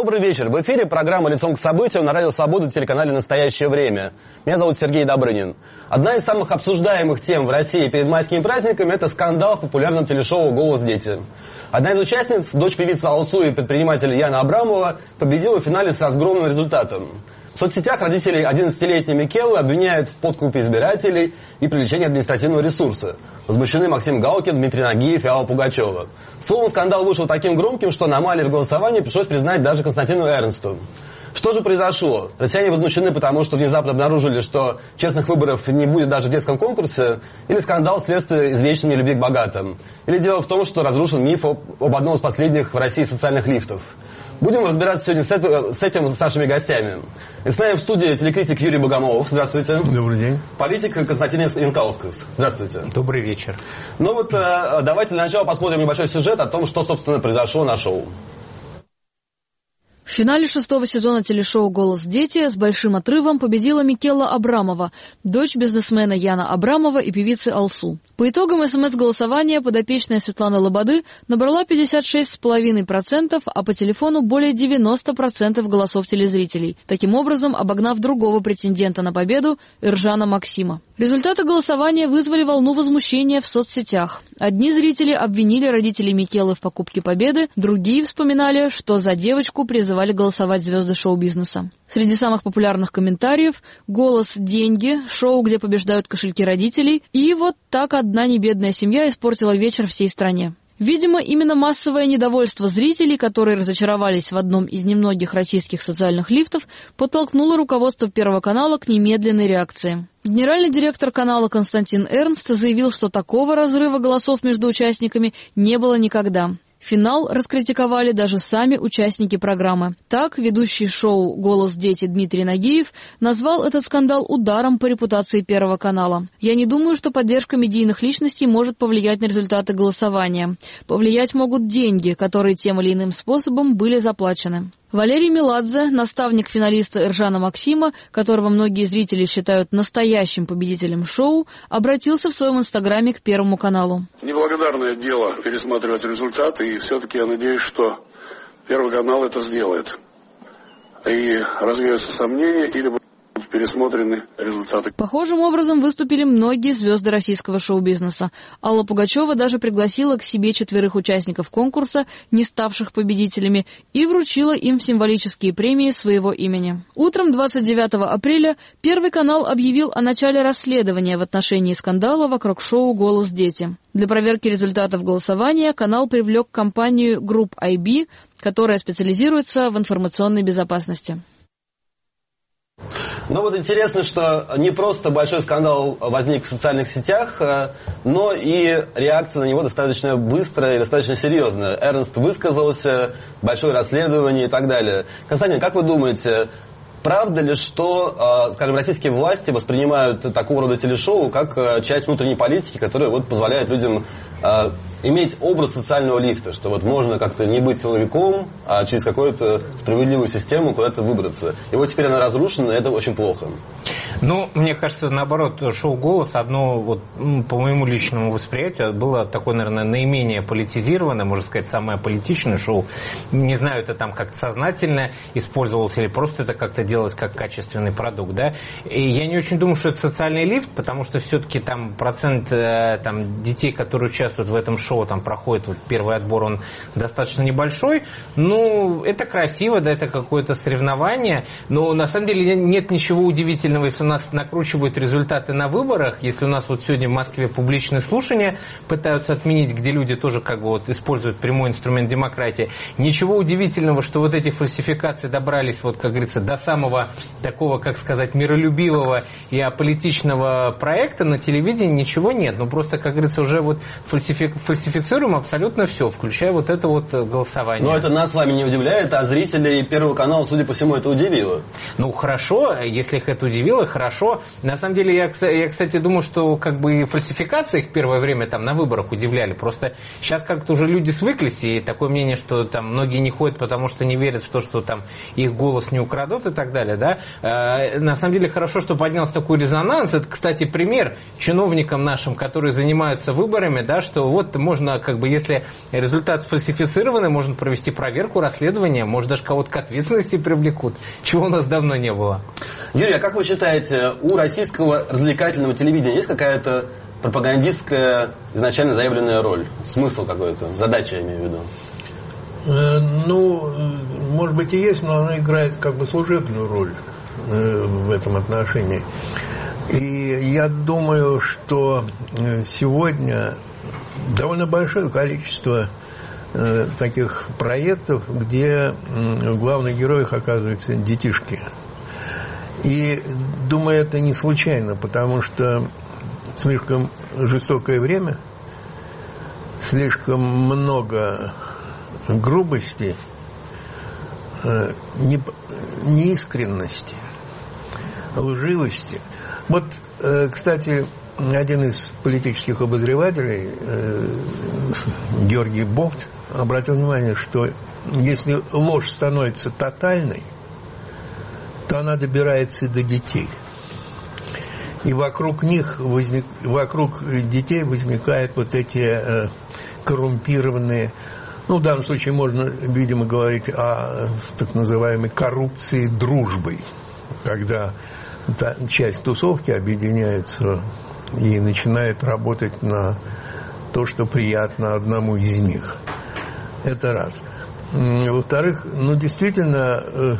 Добрый вечер. В эфире программа «Лицом к событию» на Радио Свобода в телеканале «Настоящее время». Меня зовут Сергей Добрынин. Одна из самых обсуждаемых тем в России перед майскими праздниками – это скандал в популярном телешоу «Голос дети». Одна из участниц, дочь певицы Алсу и предпринимателя Яна Абрамова, победила в финале с разгромным результатом. В соцсетях родителей 11-летней Микеллы обвиняют в подкупе избирателей и привлечении административного ресурса. Возмущены Максим Галкин, Дмитрий Нагиев и Алла Пугачева. Словом, скандал вышел таким громким, что аномалии в голосовании пришлось признать даже Константину Эрнсту. Что же произошло? Россияне возмущены, потому что внезапно обнаружили, что честных выборов не будет даже в детском конкурсе? Или скандал следствие извечной любви к богатым? Или дело в том, что разрушен миф об одном из последних в России социальных лифтов? Будем разбираться сегодня с этим с нашими гостями. И с нами в студии телекритик Юрий Богомолов. Здравствуйте. Добрый день. Политик Константин Янкаускас. Здравствуйте. Добрый вечер. Ну вот давайте для начала посмотрим небольшой сюжет о том, что, собственно, произошло на шоу. В финале 6-го сезона телешоу «Голос дети» с большим отрывом победила Микелла Абрамова, дочь бизнесмена Яна Абрамова и певицы Алсу. По итогам СМС-голосования подопечная Светланы Лободы набрала 56,5%, а по телефону более 90% голосов телезрителей, таким образом обогнав другого претендента на победу Эржана Максима. Результаты голосования вызвали волну возмущения в соцсетях. Одни зрители обвинили родителей Микеллы в покупке победы, другие вспоминали, что за девочку призывали голосовать звезды шоу-бизнеса. Среди самых популярных комментариев «Голос, деньги», шоу, где побеждают кошельки родителей, и вот так одна небедная семья испортила вечер всей стране. Видимо, именно массовое недовольство зрителей, которые разочаровались в одном из немногих российских социальных лифтов, подтолкнуло руководство Первого канала к немедленной реакции. Генеральный директор канала Константин Эрнст заявил, что такого разрыва голосов между участниками не было никогда. Финал раскритиковали даже сами участники программы. Так, ведущий шоу «Голос дети» Дмитрий Нагиев назвал этот скандал ударом по репутации Первого канала. «Я не думаю, что поддержка медийных личностей может повлиять на результаты голосования. Повлиять могут деньги, которые тем или иным способом были заплачены». Валерий Меладзе, наставник финалиста Эржана Максима, которого многие зрители считают настоящим победителем шоу, обратился в своем инстаграме к Первому каналу. Неблагодарное дело пересматривать результаты, и все-таки я надеюсь, что Первый канал это сделает. И развеются сомнения или будут пересмотрены результаты. Похожим образом выступили многие звезды российского шоу-бизнеса. Алла Пугачева даже пригласила к себе 4 участников конкурса, не ставших победителями, и вручила им символические премии своего имени. Утром 29 апреля Первый канал объявил о начале расследования в отношении скандала вокруг шоу «Голос дети». Для проверки результатов голосования канал привлек компанию Group IB, которая специализируется в информационной безопасности. Но вот интересно, что не просто большой скандал возник в социальных сетях, но и реакция на него достаточно быстрая и достаточно серьезная. Эрнст высказался, большое расследование и так далее. Константин, как вы думаете, правда ли, что, скажем, российские власти воспринимают такого рода телешоу как часть внутренней политики, которая вот позволяет людям иметь образ социального лифта, что вот можно как-то не быть силовиком, а через какую-то справедливую систему куда-то выбраться. И вот теперь она разрушена, и это очень плохо. Ну, мне кажется, наоборот, шоу «Голос», одно, вот, по моему личному восприятию, было такое, наверное, наименее политизированное, можно сказать, самое политичное шоу. Не знаю, это там как-то сознательно использовалось или просто это как-то делалось как качественный продукт, да. И я не очень думаю, что это социальный лифт, потому что все-таки там процент там, детей, которые участвуют в этом шоу, там проходит вот первый отбор, он достаточно небольшой. Ну, это красиво, да, это какое-то соревнование, но на самом деле нет ничего удивительного, если у нас накручивают результаты на выборах, если у нас вот сегодня в Москве публичные слушания пытаются отменить, где люди тоже как бы вот используют прямой инструмент демократии. Ничего удивительного, что вот эти фальсификации добрались, вот, как говорится, до самого такого, как сказать, миролюбивого и аполитичного проекта на телевидении, ничего нет. Ну, просто, как говорится, уже вот фальсифицируем абсолютно все, включая вот это вот голосование. Но это нас с вами не удивляет, а зрителей Первого канала, судя по всему, это удивило. Ну, хорошо, если их это удивило, хорошо. На самом деле, я, кстати, думаю, что как бы фальсификации их первое время там на выборах удивляли. Просто сейчас как-то уже люди свыклись, и такое мнение, что там многие не ходят, потому что не верят в то, что там их голос не украдут и так так далее, да. На самом деле хорошо, что поднялся такой резонанс. Это, кстати, пример чиновникам нашим, которые занимаются выборами, да, что вот можно, как бы, если результат сфальсифицированный, можно провести проверку, расследование, может, даже кого-то к ответственности привлекут, чего у нас давно не было. Юрий, а как вы считаете, у российского развлекательного телевидения есть какая-то пропагандистская изначально заявленная роль? Смысл какой-то? Задача, я имею в виду. Ну, может быть и есть, но она играет как бы служебную роль в этом отношении. И я думаю, что сегодня довольно большое количество таких проектов, где в главных героях оказываются детишки. И думаю, это не случайно, потому что слишком жестокое время, слишком много грубости, неискренности, лживости. Вот, кстати, один из политических обозревателей, Георгий Бовт, обратил внимание, что если ложь становится тотальной, то она добирается и до детей. И вокруг них, вокруг детей возникают вот эти коррумпированные. Ну, в данном случае можно, видимо, говорить о так называемой коррупции дружбой, когда часть тусовки объединяется и начинает работать на то, что приятно одному из них. Это раз. Во-вторых, ну, действительно,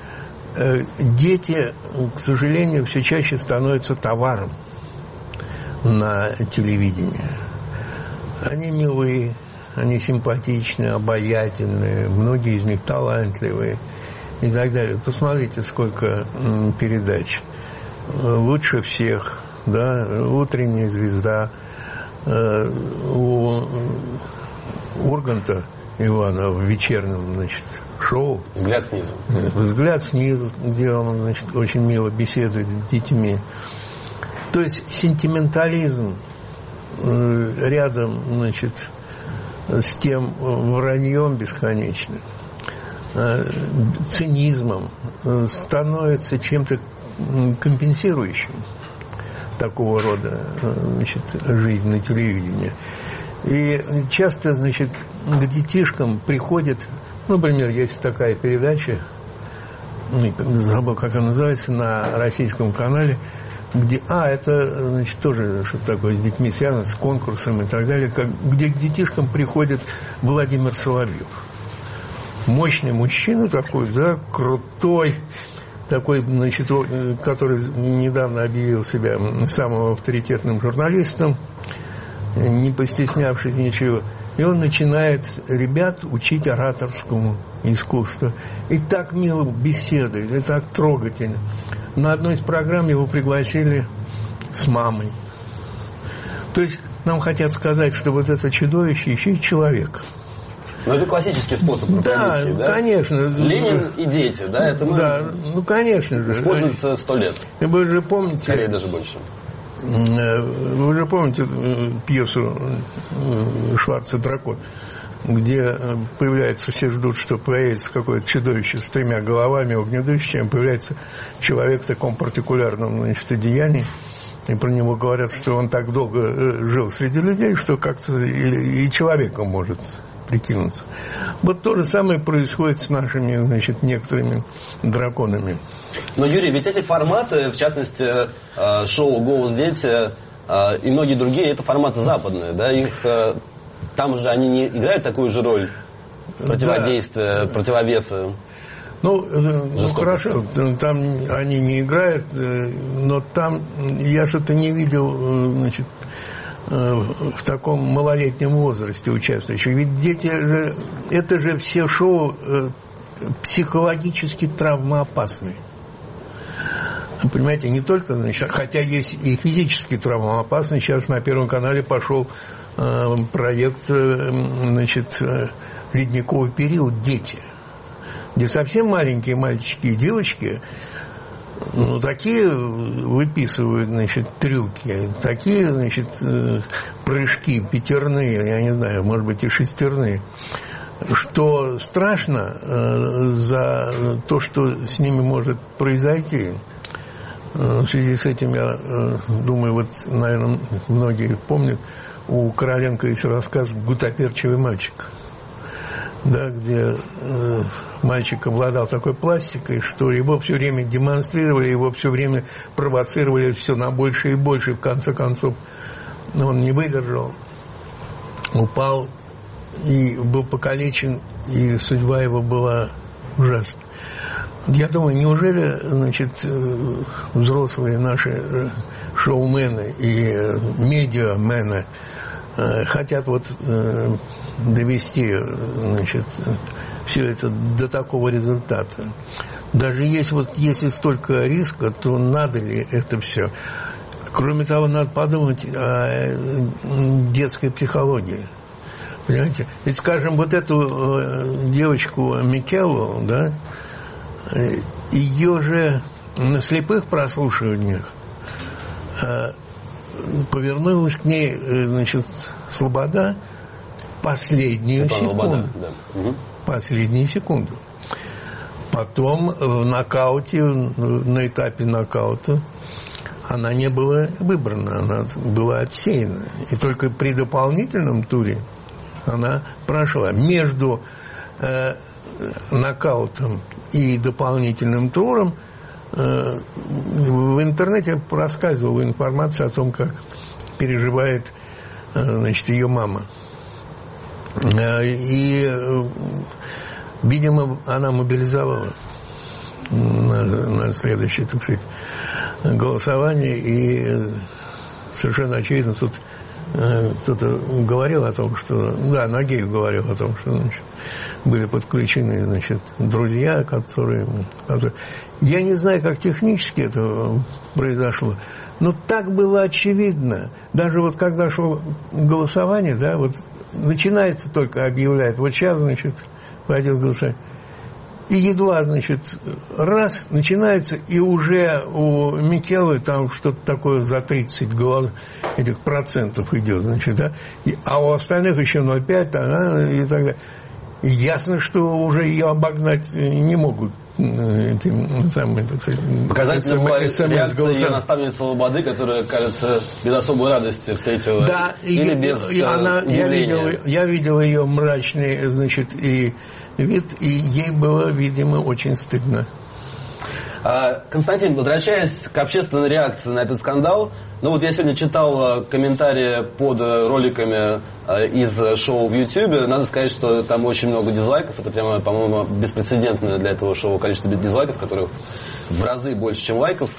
дети, к сожалению, все чаще становятся товаром на телевидении. Они милые, они симпатичные, обаятельные, многие из них талантливые и так далее. Посмотрите, сколько передач. «Лучше всех», да, «Утренняя звезда», у Урганта Ивана в вечернем, значит, шоу «Взгляд снизу». «Взгляд снизу», где он, значит, очень мило беседует с детьми. То есть сентиментализм рядом, значит, с тем враньем бесконечным, цинизмом становится чем-то компенсирующим такого рода, значит, жизнь на телевидении. И часто, значит, к детишкам приходит, ну, например, есть такая передача, забыл, как она называется, на российском канале, где, это, значит, тоже что-то такое с детьми связано, с конкурсом и так далее, где к детишкам приходит Владимир Соловьев. Мощный мужчина такой, да, крутой, такой, значит, который недавно объявил себя самым авторитетным журналистом, не постеснявшись ничего. И он начинает ребят учить ораторскому искусству. И так мило беседует, и так трогательно. На одной из программ его пригласили с мамой. То есть нам хотят сказать, что вот это чудовище еще и человек. Ну, это классический способ пропагандистский, да? Конечно. Ленин и дети, да? Это, да, ну, конечно же. Используется 100 лет. Вы же помните... Скорее, даже больше. Вы же помните пьесу Шварца «Дракон», где появляется, все ждут, что появится какое-то чудовище с 3 головами огнедышащее, появляется человек в таком партикулярном, значит, одеянии, и про него говорят, что он так долго жил среди людей, что как-то и человеком может прикинуться. Вот то же самое происходит с нашими, значит, некоторыми драконами. Но, Юрий, ведь эти форматы, в частности, шоу «Голос дети» и многие другие, это форматы западные, да? Их там же они не играют такую же роль противодействия, противовеса. Ну, хорошо, там они не играют, но там я что-то не видел, значит, в таком малолетнем возрасте участвующих. Ведь дети же, это же все шоу психологически травмоопасные. Понимаете, не только, значит, хотя есть и физически травмоопасные. Сейчас на Первом канале пошел проект, значит, «Ледниковый период. Дети», где совсем маленькие мальчики и девочки, ну, такие выписывают, значит, трюки, такие, значит, прыжки пятерные, я не знаю, может быть, и шестерные, что страшно за то, что с ними может произойти. В связи с этим, я думаю, вот, наверное, многие помнят, у Короленко есть рассказ «Гутоперчивый мальчик», да, где мальчик обладал такой пластикой, что его все время демонстрировали, его все время провоцировали все на больше и больше. В конце концов, он не выдержал, упал и был покалечен, и судьба его была ужасна. Я думаю, неужели, значит, взрослые наши шоумены и медиамены хотят вот довести, значит, все это до такого результата? Даже если столько риска, то надо ли это все? Кроме того, надо подумать о детской психологии. Понимаете? Ведь, скажем, вот эту девочку Микеллу, да, ее же на слепых прослушиваниях повернулась к ней, значит, Слобода последнюю секунду. Да. Последнюю секунду. Потом в нокауте, на этапе нокаута, она не была выбрана, она была отсеяна. И только при дополнительном туре она прошла. Между нокаутом и дополнительным туром в интернете проскальзывала информация о том, как переживает, значит, ее мама. И, видимо, она мобилизовала на следующее, так сказать, голосование. И совершенно очевидно, тут кто-то говорил о том, что... Да, Нагиев говорил о том, что, значит, были подключены, значит, друзья, которые... Я не знаю, как технически это произошло, но так было очевидно. Даже вот когда шло голосование, да, вот начинается только, объявляет, вот сейчас, значит, пойдет голосование. И едва, значит, раз, начинается, и уже у Микеллы там что-то такое за 30 этих процентов идет, значит, да, а у остальных еще 0,5, и так далее. И ясно, что уже ее обогнать не могут. Показательно была реакция ее наставницы Лободы, которая, кажется, без особой радости встретила. Да, или без удивления. Я видел ее мрачный, значит, и вид, и ей было, видимо, очень стыдно. Константин, возвращаясь к общественной реакции на этот скандал, ну вот я сегодня читал комментарии под роликами из шоу в Ютьюбе. Надо сказать, что там очень много дизлайков. Это прямо, по-моему, беспрецедентное для этого шоу количество дизлайков, которых в разы больше, чем лайков.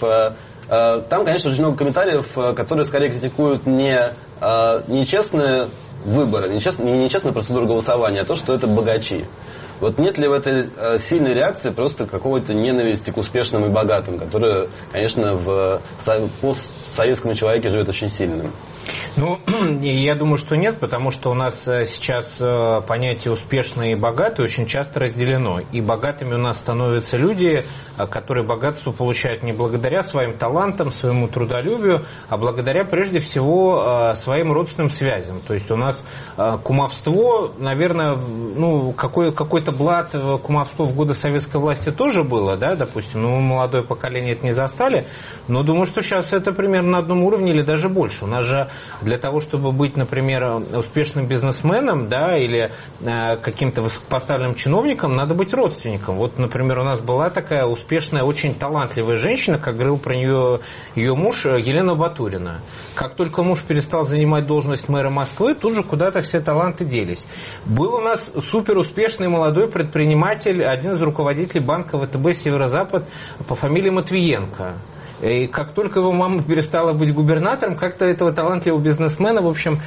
Там, конечно, очень много комментариев, которые скорее критикуют не нечестные выборы, не нечестную процедуру голосования, а то, что это богачи. Вот нет ли в этой сильной реакции просто какой-то ненависти к успешным и богатым, которая, конечно, в постсоветском человеке живет очень сильным? Ну, я думаю, что нет, потому что у нас сейчас понятие успешный и богатый очень часто разделено. И богатыми у нас становятся люди, которые богатство получают не благодаря своим талантам, своему трудолюбию, а благодаря, прежде всего, своим родственным связям. То есть у нас кумовство, наверное, ну, какой-то блат кумовство в годы советской власти тоже было, да, допустим, но мы молодое поколение это не застали, но думаю, что сейчас это примерно на одном уровне или даже больше. У нас же для того, чтобы быть, например, успешным бизнесменом, да, или каким-то высокопоставленным чиновником, надо быть родственником. Вот, например, у нас была такая успешная, очень талантливая женщина, как говорил про нее ее муж, Елена Батурина. Как только муж перестал занимать должность мэра Москвы, тут же куда-то все таланты делись. Был у нас суперуспешный молодой предприниматель, один из руководителей банка ВТБ «Северо-Запад» по фамилии Матвиенко. И как только его мама перестала быть губернатором, как-то этого талантливого бизнесмена, в общем,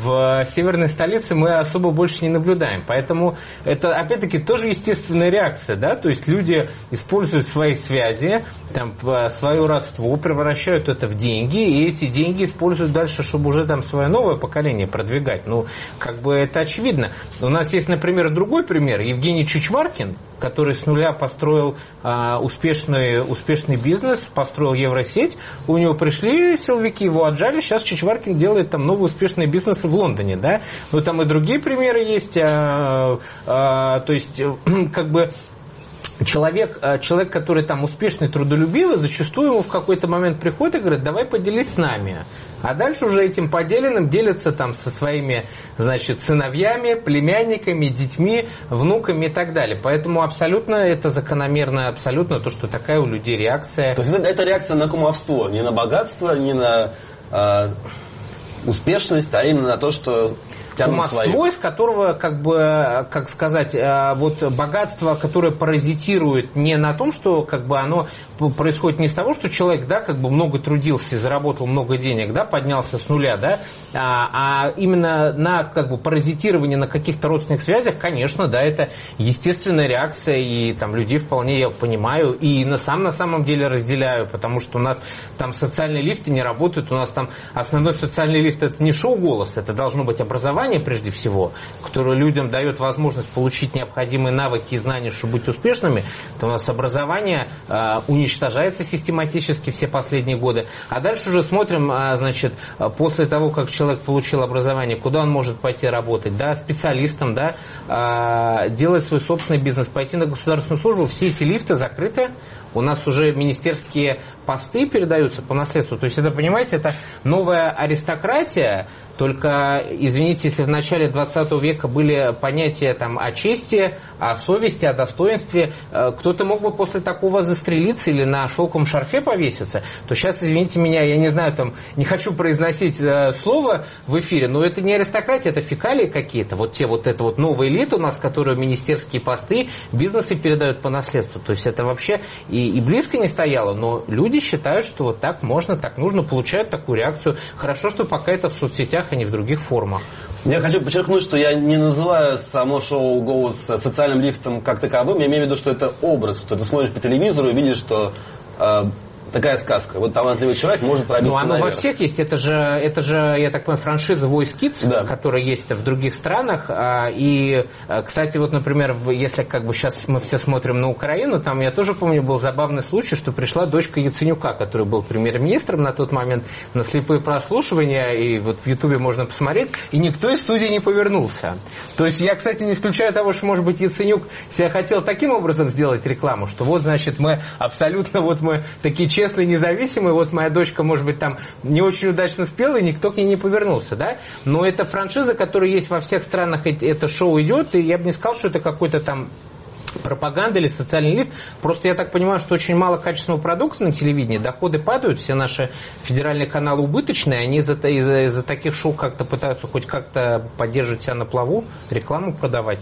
в северной столице мы особо больше не наблюдаем. Поэтому это, опять-таки, тоже естественная реакция, да, то есть люди используют свои связи, там, свое родство, превращают это в деньги, и эти деньги используют дальше, чтобы уже там свое новое поколение продвигать. Ну, как бы это очевидно. У нас есть, например, другой пример. Евгений Чичваркин, который с нуля построил успешный бизнес, построил Евросеть, у него пришли силовики, его отжали, сейчас Чичваркин делает там новые успешные бизнесы в Лондоне, да? Но там и другие примеры есть, то есть, как бы, Человек, который там успешный, трудолюбивый, зачастую ему в какой-то момент приходит и говорит, давай поделись с нами. А дальше уже этим поделенным делятся там со своими, значит, сыновьями, племянниками, детьми, внуками и так далее. Поэтому абсолютно это закономерно, абсолютно то, что такая у людей реакция. То есть это реакция на кумовство, не на богатство, не на успешность, а именно на то, что... Кумовство, из которого, как бы, как сказать, вот богатство, которое паразитирует не на том, что как бы оно происходит не из того, что человек, да, как бы много трудился и заработал много денег, да, поднялся с нуля, да, а именно на как бы паразитирование на каких-то родственных связях, конечно, да, это естественная реакция, и там людей вполне я понимаю, и на самом деле разделяю, потому что у нас там социальные лифты не работают, у нас там основной социальный лифт это не шоу «Голос», это должно быть образование прежде всего, которое людям дает возможность получить необходимые навыки и знания, чтобы быть успешными, то у нас образование уничтожается систематически все последние годы. А дальше уже смотрим, значит, после того, как человек получил образование, куда он может пойти работать, да, специалистом, да, делать свой собственный бизнес, пойти на государственную службу, все эти лифты закрыты, у нас уже министерские посты передаются по наследству. То есть это, понимаете, это новая аристократия, только, извините, если в начале 20 века были понятия там, о чести, о совести, о достоинстве, кто-то мог бы после такого застрелиться или на шелковом шарфе повеситься, то сейчас, извините меня, я не знаю, там, не хочу произносить слово в эфире, но это не аристократия, это фекалии какие-то, вот те вот это вот новая элита у нас, которые министерские посты, бизнесы передают по наследству, то есть это вообще и близко не стояло, но люди считают, что вот так можно, так нужно, получают такую реакцию. Хорошо, что пока это в соцсетях, а не в других формах. Я хочу подчеркнуть, что я не называю само шоу «Голос» социальным лифтом как таковым, я имею в виду, что это образ, что ты смотришь по телевизору и видишь, что такая сказка. Вот талантливый человек может пробиться наверх. Ну, оно во всех есть. Это же, я так понимаю, франшиза Voice Kids, да, которая есть в других странах. И, кстати, вот, например, если как бы сейчас мы все смотрим на Украину, там, я тоже помню, был забавный случай, что пришла дочка Яценюка, который был премьер-министром на тот момент, на слепые прослушивания, и вот в Ютубе можно посмотреть, и никто из студии не повернулся. То есть я, кстати, не исключаю того, что, может быть, Яценюк себя хотел таким образом сделать рекламу, что вот, значит, мы абсолютно, вот мы такие честные, независимые, вот моя дочка, может быть, там не очень удачно спела, и никто к ней не повернулся, да? Но это франшиза, которая есть во всех странах, это шоу идет, и я бы не сказал, что это какой-то там пропаганда или социальный лифт. Просто я так понимаю, что очень мало качественного продукта на телевидении, доходы падают, все наши федеральные каналы убыточные, они из-за таких шоу как-то пытаются хоть как-то поддерживать себя на плаву, рекламу продавать.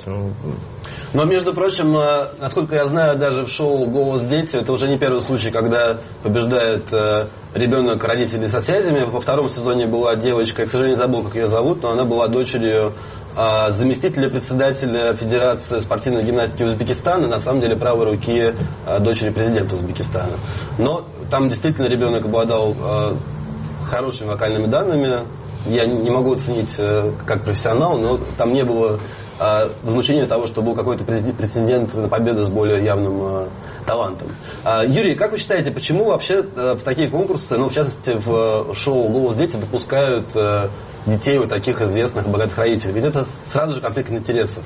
Но, между прочим, насколько я знаю, даже в шоу «Голос дети» это уже не первый случай, когда побеждает ребенок родителей со связями. Во втором сезоне была девочка, я, к сожалению, забыл, как ее зовут, но она была дочерью заместителя председателя Федерации спортивной гимнастики Узбекистана, на самом деле правой руки дочери президента Узбекистана. Но там действительно ребенок обладал хорошими вокальными данными. Я не могу оценить как профессионал, но там не было возмущения того, что был какой-то претендент на победу с более явным талантом. Юрий, как вы считаете, почему вообще в такие конкурсы, ну, в частности, в шоу «Голос дети» допускают детей вот таких известных и богатых родителей? Ведь это сразу же конфликт интересов.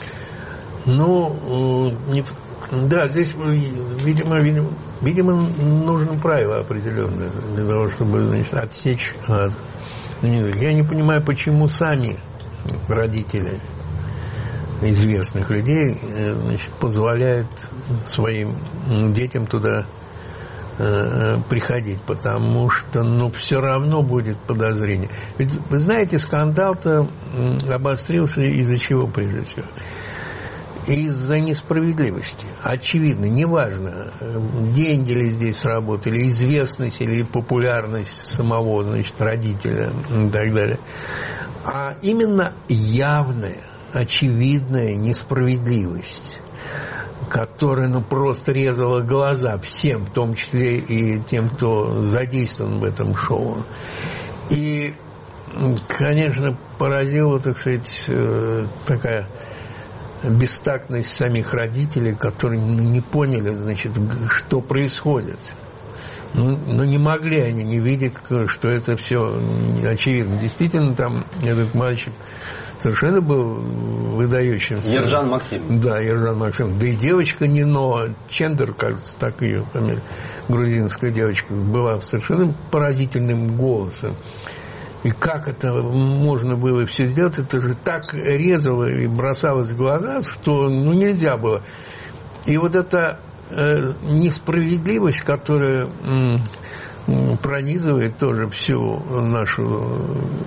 Ну, да, здесь, видимо, нужно правило определенное для того, чтобы, значит, отсечь. Я не понимаю, почему сами родители известных людей, значит, позволяют своим детям туда приходить, потому что, ну, все равно будет подозрение. Ведь, вы знаете, скандал-то обострился из-за чего, прежде всего? Из-за несправедливости. Очевидно, неважно, деньги ли здесь сработали, известность или популярность самого, значит, родителя и так далее. А именно явная, очевидная несправедливость, которая, ну, просто резала глаза всем, в том числе и тем, кто задействован в этом шоу. И, конечно, поразила, так сказать, такая бестактность самих родителей, которые не поняли, значит, что происходит. Но не могли они не видеть, что это все очевидно. Действительно, там этот мальчик совершенно был выдающимся. Ержан Максим. Да, Ержан Максим. Да и девочка Нино Чендер, кажется, так ее фамилия, грузинская девочка, была совершенно поразительным голосом. И как это можно было все сделать, это же так резало и бросалось в глаза, что нельзя было. И вот эта несправедливость, которая пронизывает тоже всю нашу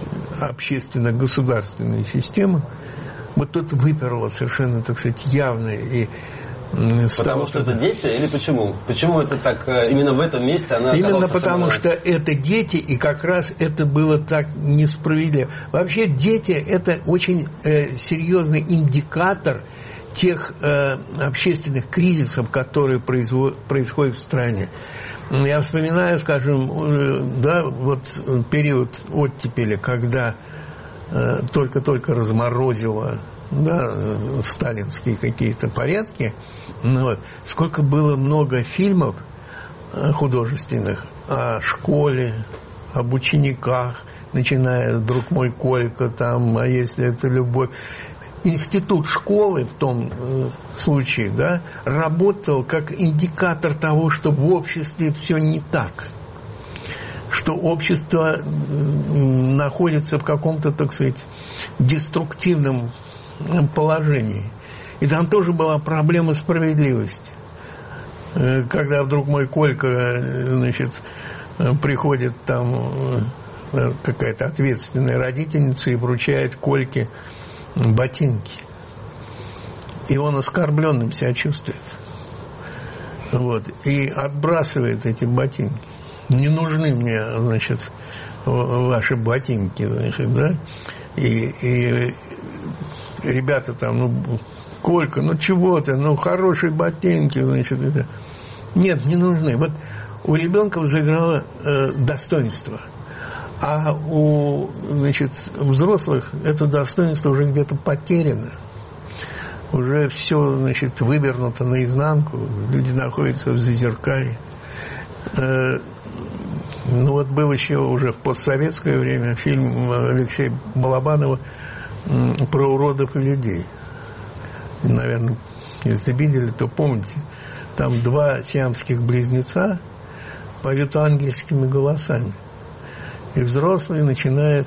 общественно-государственную систему, вот тут выперло совершенно, так сказать, явно. И потому что это дети или почему? Почему это так, именно в этом месте она оказалась? Именно потому что это дети, и как раз это было так несправедливо. Вообще дети – это очень серьезный индикатор тех общественных кризисов, которые происходят в стране. Я вспоминаю, скажем, да, вот период оттепели, когда только-только разморозило, да, сталинские какие-то порядки, вот, сколько было много фильмов художественных о школе, об учениках, начиная «Друг мой Колька», там, а если это любовь. Институт школы в том случае, да, работал как индикатор того, что в обществе все не так, что общество находится в каком-то, так сказать, деструктивном положении. И там тоже была проблема справедливости. Когда вдруг мой Колька, значит, приходит там какая-то ответственная родительница и вручает Кольке ботинки. И он оскорбленным себя чувствует. Вот. И отбрасывает эти ботинки. Не нужны мне, значит, ваши ботинки, значит, да? И ребята там, ну, Колька, ну чего ты, ну хорошие ботинки, значит, это. Нет, не нужны. Вот у ребенка взыграло достоинство. А у, значит, взрослых это достоинство уже где-то потеряно. Уже все, значит, вывернуто наизнанку. Люди находятся в зазеркалье. Ну вот был еще уже в постсоветское время фильм Алексея Балабанова про уродов и людей. Наверное, если видели, то помните. Там два сиамских близнеца поют ангельскими голосами. И взрослый начинает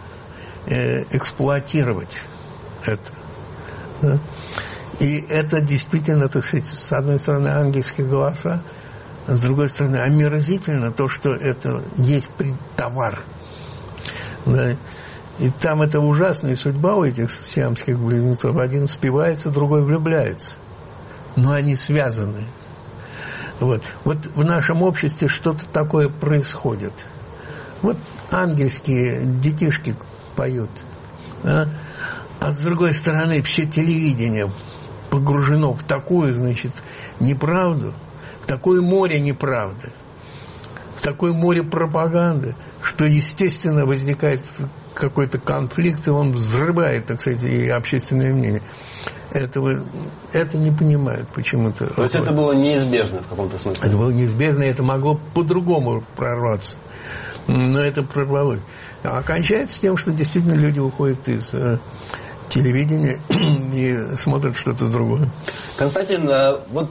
эксплуатировать это. Да? И это действительно, так сказать, с одной стороны, ангельские голоса, а с другой стороны, омерзительно то, что это есть товар. Да? И там это ужасная судьба у этих сиамских близнецов. Один спивается, другой влюбляется. Но они связаны. Вот в нашем обществе что-то такое происходит. Вот ангельские детишки поют. А с другой стороны, все телевидение погружено в такую, значит, неправду, в такое море неправды, в такое море пропаганды, что, естественно, возникает какой-то конфликт, и он взрывает, так сказать, и общественное мнение. Это не понимают почему-то. То есть это было неизбежно в каком-то смысле? Это было неизбежно, и это могло по-другому прорваться. Но это прорвалось. А кончается тем, что действительно люди уходят из телевидения и смотрят что-то другое. Константин, вот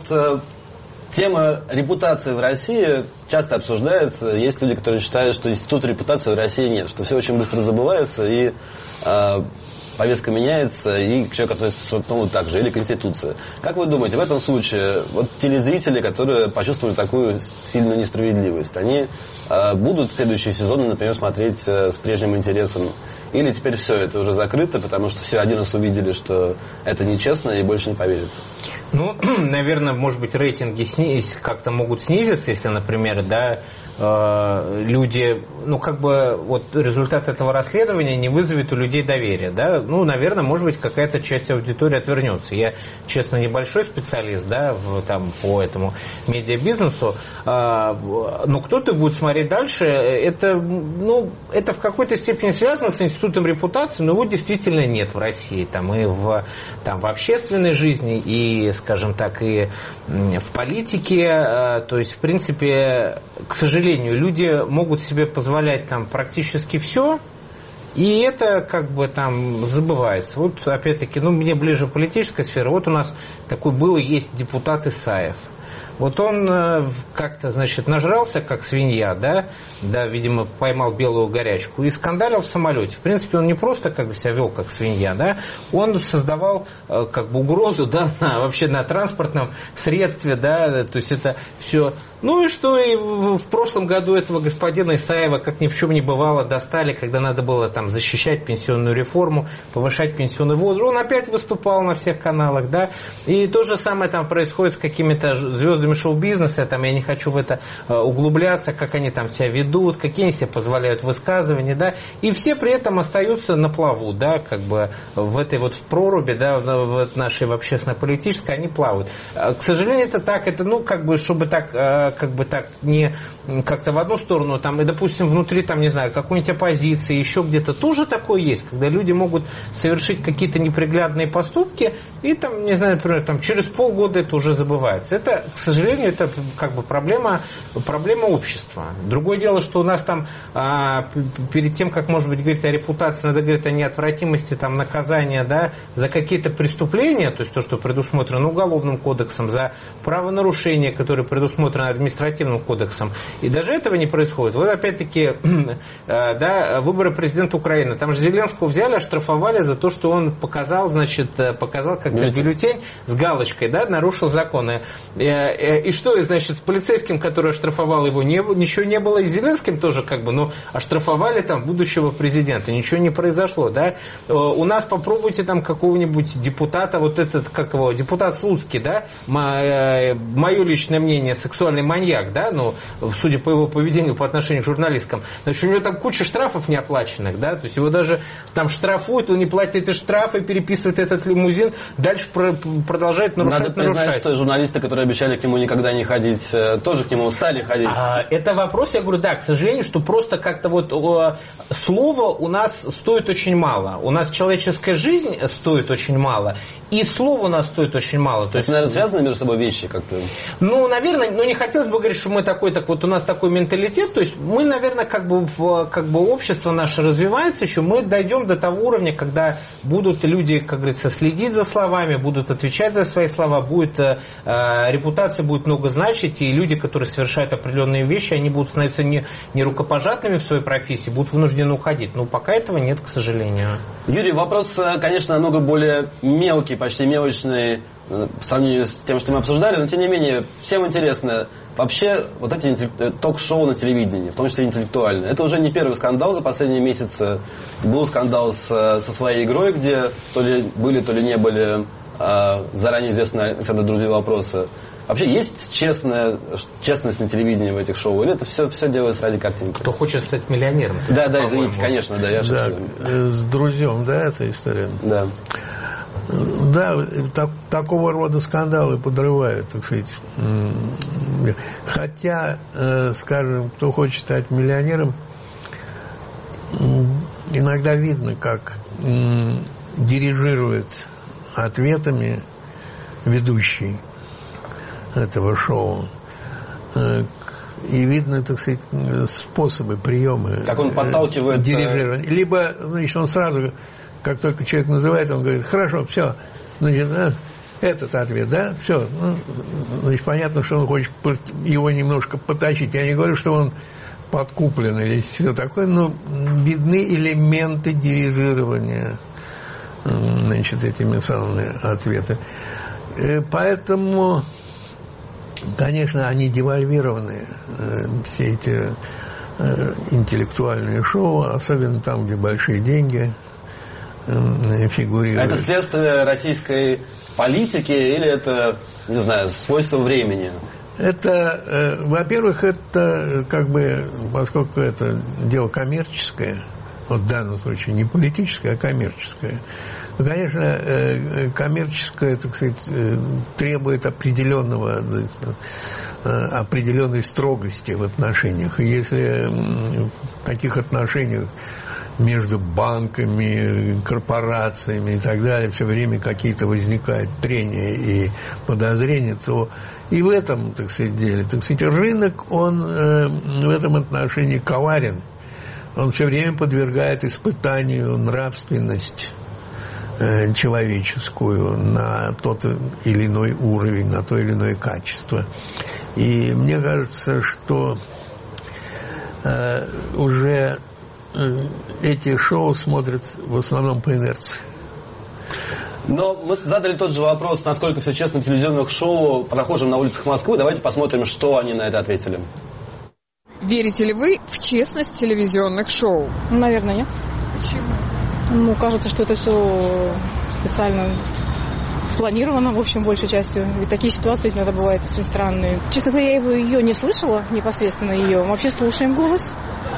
тема репутации в России часто обсуждается. Есть люди, которые считают, что института репутации в России нет, что все очень быстро забывается, и повестка меняется, и к человеку относится так же, или Конституция. Как вы думаете, в этом случае вот телезрители, которые почувствовали такую сильную несправедливость, они будут в следующие сезоны, например, смотреть с прежним интересом? Или теперь все это уже закрыто, потому что все один раз увидели, что это нечестно, и больше не поверят? Ну, наверное, может быть, рейтинги как-то могут снизиться, если, например, да, люди, ну, как бы, вот результат этого расследования не вызовет у людей доверия, да, ну, наверное, может быть, какая-то часть аудитории отвернется. Я, честно, небольшой специалист, да, по этому медиабизнесу, но кто-то будет смотреть дальше, это в какой-то степени связано с институтом сочтут им репутацию, но его действительно нет в России. Там и в общественной жизни, и, скажем так, и в политике. То есть, в принципе, к сожалению, люди могут себе позволять там практически все, и это как бы там забывается. Вот опять-таки, мне ближе политическая сфера. Вот у нас такой был и есть депутат Исаев. Вот он как-то, значит, нажрался, как свинья, да, видимо, поймал белую горячку и скандалил в самолете. В принципе, он не просто как бы себя вел, как свинья, да, он создавал как бы угрозу, да, вообще на транспортном средстве, да, то есть это все. Ну и что, и в прошлом году этого господина Исаева, как ни в чем не бывало, достали, когда надо было там защищать пенсионную реформу, повышать пенсионный возраст. Он опять выступал на всех каналах, да. И то же самое там происходит с какими-то звездами шоу-бизнеса, там я не хочу в это углубляться, как они там себя ведут, какие они себе позволяют высказывания, да. И все при этом остаются на плаву, да, как бы в этой вот в проруби, да, в нашей в общественно-политической, они плавают. К сожалению, это так, это, как бы, чтобы так как бы так не как-то в одну сторону, там, и, допустим, внутри, там, не знаю, какой-нибудь оппозиции, еще где-то тоже такое есть, когда люди могут совершить какие-то неприглядные поступки, и, там, не знаю, например, там, через полгода это уже забывается. Это, к сожалению, это как бы проблема общества. Другое дело, что у нас там перед тем, как, может быть, говорить о репутации, надо говорить о неотвратимости там, наказания, да, за какие-то преступления, то есть то, что предусмотрено Уголовным кодексом, за правонарушения, которые предусмотрены административным кодексом. И даже этого не происходит. Вот опять-таки, да, выборы президента Украины. Там же Зеленского взяли, оштрафовали за то, что он показал как бюллетень с галочкой, да, нарушил законы. И что, значит, с полицейским, который оштрафовал его, ничего не было, и с Зеленским тоже как бы, оштрафовали там будущего президента, ничего не произошло, да. У нас попробуйте там какого-нибудь депутата, вот этот, как его, депутат Слуцкий, да, мое личное мнение, сексуальный маньяк, да, судя по его поведению по отношению к журналисткам, значит, у него там куча штрафов неоплаченных, да, то есть его даже там штрафуют, он не платит эти штрафы, переписывает этот лимузин, дальше продолжает нарушать. Надо признать, что журналисты, которые обещали к нему никогда не ходить, тоже к нему стали ходить. Это вопрос, я говорю, да, к сожалению, что просто как-то вот слово у нас стоит очень мало, у нас человеческая жизнь стоит очень мало, и слово у нас стоит очень мало. То есть, наверное, связаны между собой вещи как-то? Наверное, не хотелось бы говорить, что мы такой, так вот у нас такой менталитет, то есть мы, наверное, как бы общество наше развивается еще, мы дойдем до того уровня, когда будут люди, как говорится, следить за словами, будут отвечать за свои слова, репутация будет много значить, и люди, которые совершают определенные вещи, они будут становиться не рукопожатными в своей профессии, будут вынуждены уходить. Но пока этого нет, к сожалению. Юрий, вопрос, конечно, намного более мелкий, почти мелочный в сравнении с тем, что мы обсуждали, но тем не менее, всем интересно, вообще вот эти ток-шоу на телевидении, в том числе интеллектуальные, это уже не первый скандал за последние месяцы. Был скандал со своей игрой, где то ли были, то ли не были заранее известные Александру Друзеву вопросы. Вообще есть честность на телевидении в этих шоу, или это все делается ради картинки? Кто хочет стать миллионером? Да, извините, конечно, да, я ошибся. С Друзевым, да, эта история? Да. Да, такого рода скандалы подрывают, так сказать. Хотя, скажем, кто хочет стать миллионером, иногда видно, как дирижирует ответами ведущий этого шоу. И видно, так сказать, способы, приемы. Как он подталкивает дирижирования. Либо, значит, он сразу, как только человек называет, он говорит: хорошо, все, значит, этот ответ, да, все. Значит, понятно, что он хочет его немножко потащить. Я не говорю, что он подкуплен или все такое, но видны элементы дирижирования, значит, этими самыми ответами. Поэтому, конечно, они девальвированы, все эти интеллектуальные шоу, особенно там, где большие деньги фигурируют. Это следствие российской политики или это, не знаю, свойство времени? Это, во-первых, это как бы, поскольку это дело коммерческое, вот в данном случае не политическое, а коммерческое. Ну, конечно, коммерческое, так сказать, требует определенной строгости в отношениях. И если в таких отношениях между банками, корпорациями и так далее, все время какие-то возникают трения и подозрения, то и в этом, так сказать, деле, так сказать, рынок, он в этом отношении коварен. Он все время подвергает испытанию нравственность человеческую на тот или иной уровень, на то или иное качество. И мне кажется, что уже эти шоу смотрят в основном по инерции. Но мы задали тот же вопрос, насколько все честно в телевизионных шоу прохожим на улицах Москвы. Давайте посмотрим, что они на это ответили. Верите ли вы в честность телевизионных шоу? Наверное, нет. Почему? Кажется, что это все специально спланировано, в общем, большей частью. Ведь такие ситуации иногда бывают очень странные. Честно говоря, я ее не слышала, непосредственно ее. Мы вообще слушаем голос.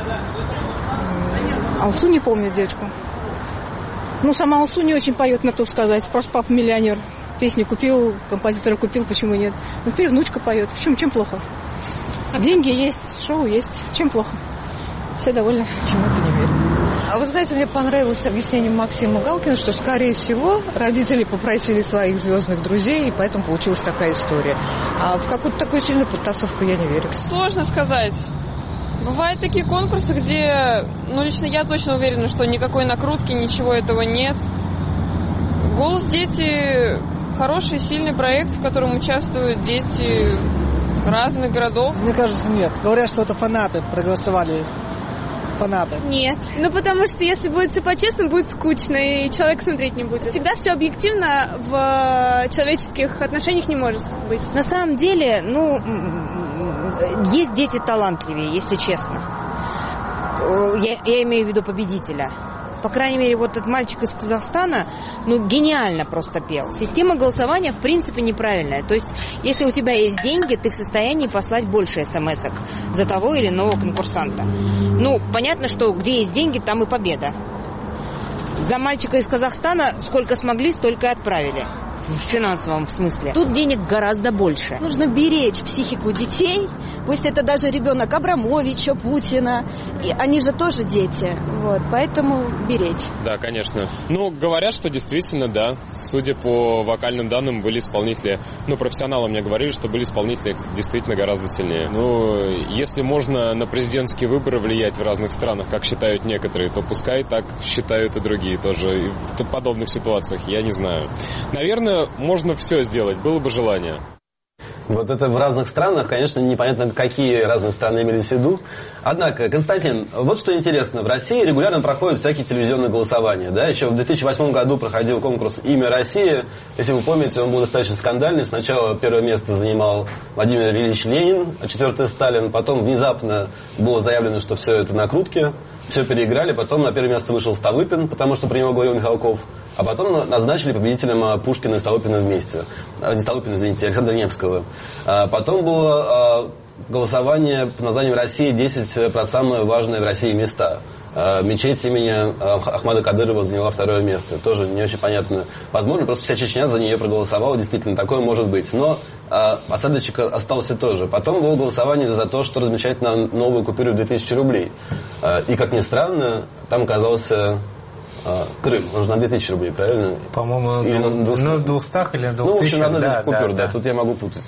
Алсу не помню девочку. Сама Алсу не очень поет, на то сказать. Просто папа миллионер. Песни купил, композитора купил, почему нет? Теперь внучка поет. Чем плохо? Деньги есть, шоу есть. Чем плохо? Все довольны. Почему-то не верю. А вы знаете, мне понравилось объяснение Максима Галкина, что, скорее всего, родители попросили своих звездных друзей, и поэтому получилась такая история. А в какую-то такую сильную подтасовку я не верю. Сложно сказать. Бывают такие конкурсы, где, лично я точно уверена, что никакой накрутки, ничего этого нет. «Голос дети» – хороший, сильный проект, в котором участвуют дети разных городов. Мне кажется, нет. Говорят, что это фанаты проголосовали. Фанаты. Нет. Потому что если будет все по-честному, будет скучно, и человек смотреть не будет. Всегда все объективно в человеческих отношениях не может быть. На самом деле, есть дети талантливее, если честно. Я имею в виду победителя. По крайней мере, вот этот мальчик из Казахстана, гениально просто пел. Система голосования, в принципе, неправильная. То есть, если у тебя есть деньги, ты в состоянии послать больше смс-ок за того или иного конкурсанта. Понятно, что где есть деньги, там и победа. За мальчика из Казахстана сколько смогли, столько и отправили. В финансовом смысле. Тут денег гораздо больше. Нужно беречь психику детей. Пусть это даже ребенок Абрамовича, Путина. И они же тоже дети. Поэтому беречь. Да, конечно. Говорят, что действительно, да. Судя по вокальным данным, были исполнители, профессионалы мне говорили, что были исполнители действительно гораздо сильнее. Если можно на президентские выборы влиять в разных странах, как считают некоторые, то пускай так считают и другие тоже. И в подобных ситуациях, я не знаю. Наверное, можно все сделать, было бы желание. Вот это в разных странах, конечно, непонятно, какие разные страны имелись в виду. Однако, Константин, вот что интересно. В России регулярно проходят всякие телевизионные голосования. Да? Еще в 2008 году проходил конкурс «Имя России». Если вы помните, он был достаточно скандальный. Сначала первое место занимал Владимир Ильич Ленин, а четвертое Сталин. Потом внезапно было заявлено, что все это накрутки. Все переиграли. Потом на первое место вышел Столыпин, потому что про него говорил Михалков. А потом назначили победителем Пушкина и Столыпина вместе. Не Столыпина, извините, Александра Невского. Потом было голосование по названию «Россия 10 про самые важные в России места». Мечеть имени Ахмада Кадырова заняла второе место. Тоже не очень понятно. Возможно, просто вся Чечня за нее проголосовала. Действительно, такое может быть. Но осадочек остался тоже. Потом было голосование за то, что размещать на новую купюру 2000 рублей. И, как ни странно, там оказался... Крым, он же на 2000 рублей, правильно? По-моему, на 200 или на 2000. В общем, на одной из этих купюр, да, тут я могу путать.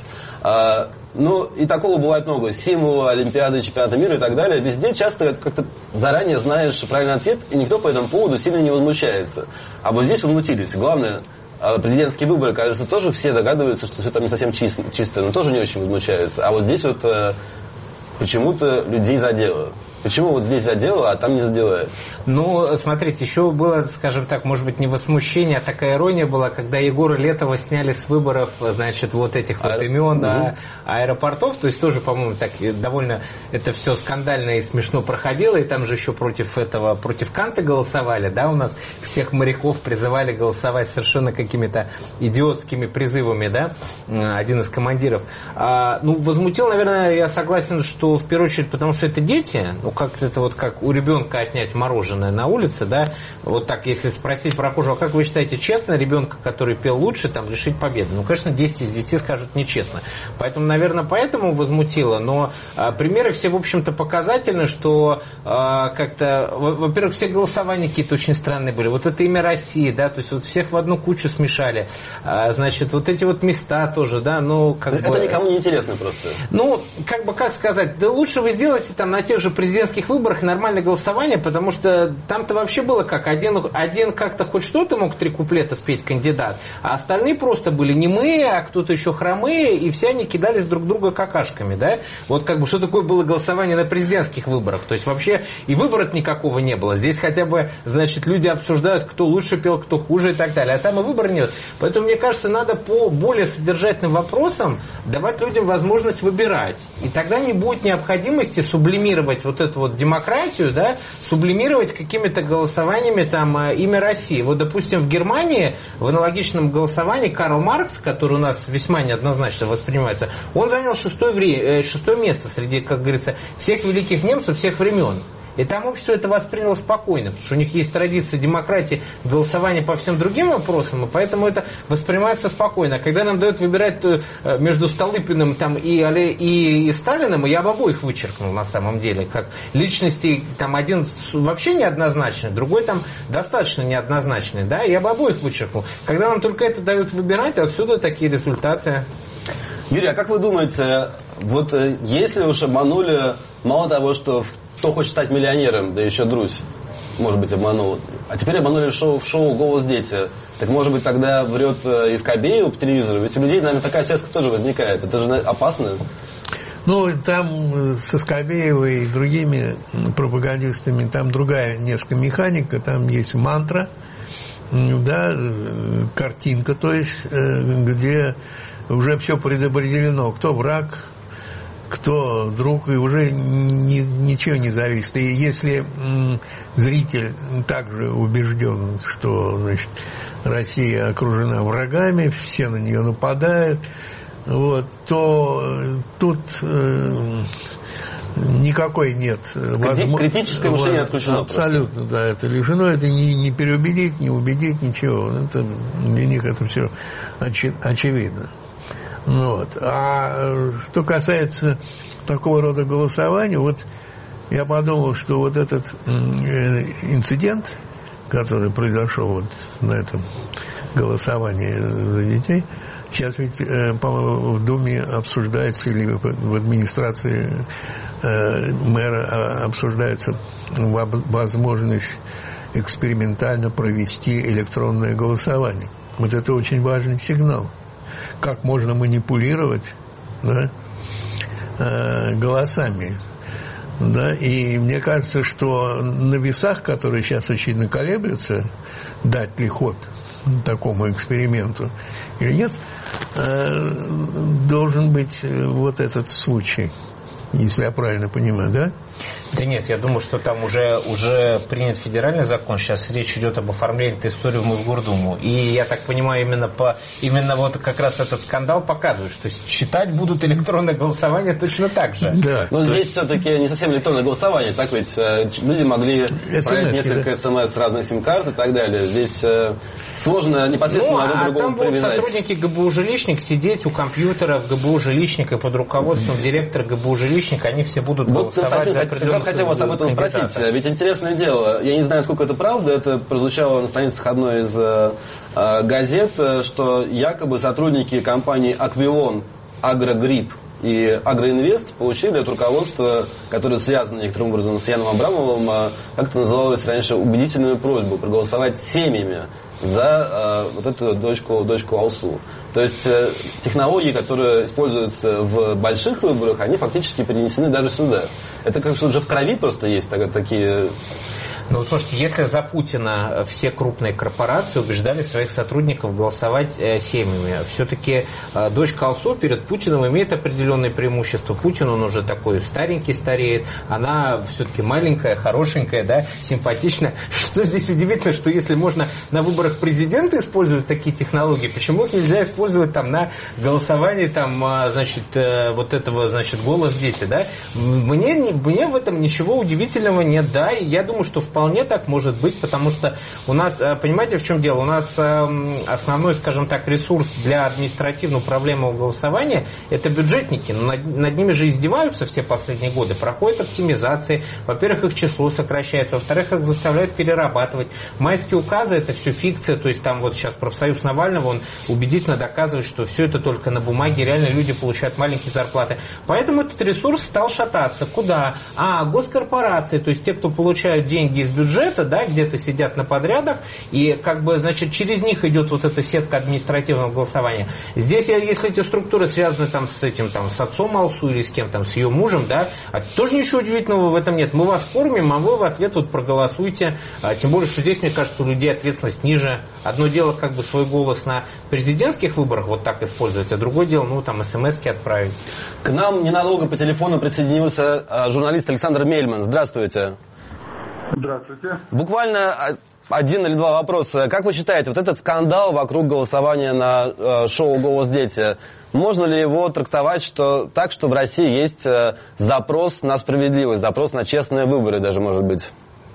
И такого бывает много. Символы, Олимпиады, чемпионата мира и так далее. Везде часто как-то заранее знаешь правильный ответ, и никто по этому поводу сильно не возмущается. А вот здесь возмутились. Главное, президентские выборы, кажется, тоже все догадываются, что все там не совсем чисто, но тоже не очень возмущаются. А вот здесь почему-то людей задело. Почему вот здесь задело, а там не заделает? Смотрите, еще было, скажем так, может быть, не возмущение, а такая ирония была, когда Егора Летова сняли с выборов, этих имен аэропортов, то есть тоже, по-моему, так довольно это все скандально и смешно проходило, и там же еще против Канта голосовали, да, у нас всех моряков призывали голосовать совершенно какими-то идиотскими призывами, да, один из командиров. Возмутил, наверное, я согласен, что в первую очередь, потому что это дети, как-то это вот как у ребенка отнять мороженое на улице, да, вот так, если спросить прохожего, как вы считаете, честно ребенка, который пел лучше, там, лишить победы? Ну, конечно, 10 из 10 скажут нечестно. Поэтому, наверное, поэтому возмутило, но примеры все, в общем-то, показательны, что как-то, во-первых, все голосования какие-то очень странные были. Вот это имя России, да, то есть вот всех в одну кучу смешали. Значит, вот эти вот места тоже, да, ну, как это бы... никому не интересно просто. Ну, как сказать, да лучше вы сделаете там на тех же президентских выборах нормальное голосование, потому что там-то вообще было как, один как-то хоть что-то мог 3 куплета спеть кандидат, а остальные просто были немые, а кто-то еще хромые, и все они кидались друг друга какашками, да. Вот как бы что такое было голосование на президентских выборах, то есть вообще и выбора никакого не было. Здесь хотя бы, значит, люди обсуждают, кто лучше пел, кто хуже и так далее, а там и выбора нет. Поэтому, мне кажется, надо по более содержательным вопросам давать людям возможность выбирать. И тогда не будет необходимости сублимировать вот эту вот демократию, да, сублимировать какими-то голосованиями там имя России. Вот, допустим, в Германии в аналогичном голосовании Карл Маркс, который у нас весьма неоднозначно воспринимается, он занял 6-е место среди, как говорится, всех великих немцев всех времен. И там общество это восприняло спокойно, потому что у них есть традиция демократии, голосования по всем другим вопросам, и поэтому это воспринимается спокойно. А когда нам дают выбирать между Столыпиным там, и Сталиным, я об обоих вычеркнул на самом деле. Как личности, там один вообще неоднозначный, другой там достаточно неоднозначный, да, я об обоих вычеркнул. Когда нам только это дают выбирать, отсюда такие результаты. Юрий, а как вы думаете, вот если уж обманули, мало того, что кто хочет стать миллионером, да еще Друзь, может быть, обманул, а теперь обманули в шоу «Голос дети», так может быть тогда врет и Скобеев по телевизору? Ведь у людей, наверное, такая связка тоже возникает, это же опасно. Ну, там со Скобеевой и другими пропагандистами, там другая несколько механика, там есть мантра, да, картинка, то есть, где уже все предопределено, кто враг, кто друг, и уже ничего не зависит. И если зритель также убежден, что, значит, Россия окружена врагами, все на нее нападают, вот, то тут никакой нет возможности. Критическое мышление отключено. Абсолютно, просто. Да, это лишено, это не переубедить, не убедить, ничего. Это, для них это все очевидно. Вот. А что касается такого рода голосования, вот я подумал, что вот этот инцидент, который произошел вот на этом голосовании за детей, сейчас ведь, по-моему, в Думе обсуждается, или в администрации мэра обсуждается возможность экспериментально провести электронное голосование. Вот это очень важный сигнал. Как можно манипулировать, да, голосами. Да? И мне кажется, что на весах, которые сейчас очень колеблются, дать ли ход такому эксперименту или нет, должен быть вот этот случай, если я правильно понимаю, да? Да нет, я думаю, что там уже принят федеральный закон, сейчас речь идет об оформлении этой истории в Мосгордуму. И я так понимаю, именно вот как раз этот скандал показывает, что считать будут электронное голосование точно так же. Да. Но здесь все-таки не совсем электронное голосование, так ведь люди могли отправить несколько смс с разных сим-карт и так далее. Здесь сложно непосредственно одно другому привязать. Там будут сотрудники ГБУ «Жилищник» сидеть у компьютера в ГБУ «Жилищника» под руководством директора ГБУ «Жилищника», они все будут голосовать за определенную. Хотел вас об этом спросить, ведь интересное дело, я не знаю, сколько это правда, это прозвучало на страницах одной из газет, что якобы сотрудники компании «Аквилон», «Агрогрипп» и «Агроинвест» получили от руководства, которое связано некоторым образом с Яном Абрамовым, как это называлось раньше, убедительную просьбу проголосовать семьями за вот эту дочку Алсу. То есть технологии, которые используются в больших выборах, они фактически перенесены даже сюда. Это как что уже в крови просто есть такие... Ну, слушайте, если за Путина все крупные корпорации убеждали своих сотрудников голосовать семьями, все-таки дочка Алсу перед Путиным имеет определенные преимущества. Путин, он уже такой старенький стареет, она все-таки маленькая, хорошенькая, да, симпатичная. Что здесь удивительно, что если можно на выборах президента использовать такие технологии, почему их нельзя использовать там на голосовании там, значит, вот этого, значит, голос дети, да? Мне в этом ничего удивительного нет, да, и я думаю, что вполне так может быть, потому что у нас, понимаете, в чем дело? У нас основной, скажем так, ресурс для административного управляемого голосования – это бюджетники. Над ними же издеваются все последние годы, проходят оптимизации, во-первых, их число сокращается, во-вторых, их заставляют перерабатывать. Майские указы – это все фикция, то есть там вот сейчас профсоюз Навального, он убедительно доказывает, что все это только на бумаге, реально люди получают маленькие зарплаты. Поэтому этот ресурс стал шататься. Куда? Госкорпорации, то есть те, кто получают деньги из бюджета, да, где-то сидят на подрядах, и как бы, значит, через них идет вот эта сетка административного голосования. Здесь, если эти структуры связаны там с этим, там, с отцом Алсу или с кем там, с ее мужем, да, тоже ничего удивительного в этом нет. Мы вас кормим, а вы в ответ вот проголосуйте. Тем более, что здесь, мне кажется, у людей ответственность ниже. Одно дело, как бы, свой голос на президентских выборах вот так использовать, а другое дело, ну, там, смс-ки отправить. К нам ненадолго по телефону присоединился журналист Александр Мельман. Здравствуйте. Здравствуйте. Буквально один или два вопроса. Как вы считаете, вот этот скандал вокруг голосования на шоу «Голос дети», можно ли его трактовать так, что в России есть запрос на справедливость, запрос на честные выборы даже, может быть?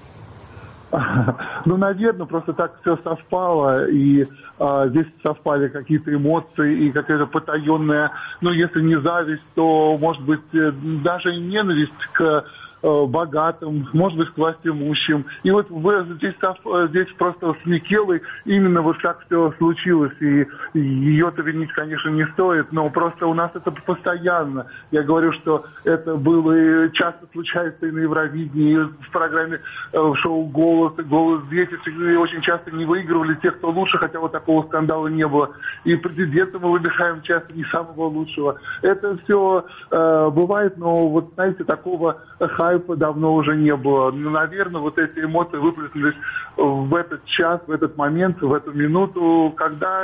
Ну, наверное, просто так все совпало, и здесь совпали какие-то эмоции и какая-то потаенная, ну, если не зависть, то, может быть, даже ненависть к богатым, может быть, к властимущим. И вот здесь просто с Микелой именно вот так все случилось. И ее-то винить, конечно, не стоит, но просто у нас это постоянно. Я говорю, что это было и часто случается и на Евровидении, и в программе шоу «Голос», «Голос дети» очень часто не выигрывали те, кто лучше, хотя вот такого скандала не было. И президента мы выбираем часто не самого лучшего. Это все бывает, но вот, знаете, такого хайпа давно уже не было. Ну, наверное, вот эти эмоции выплеснулись в этот час, в этот момент, в эту минуту, когда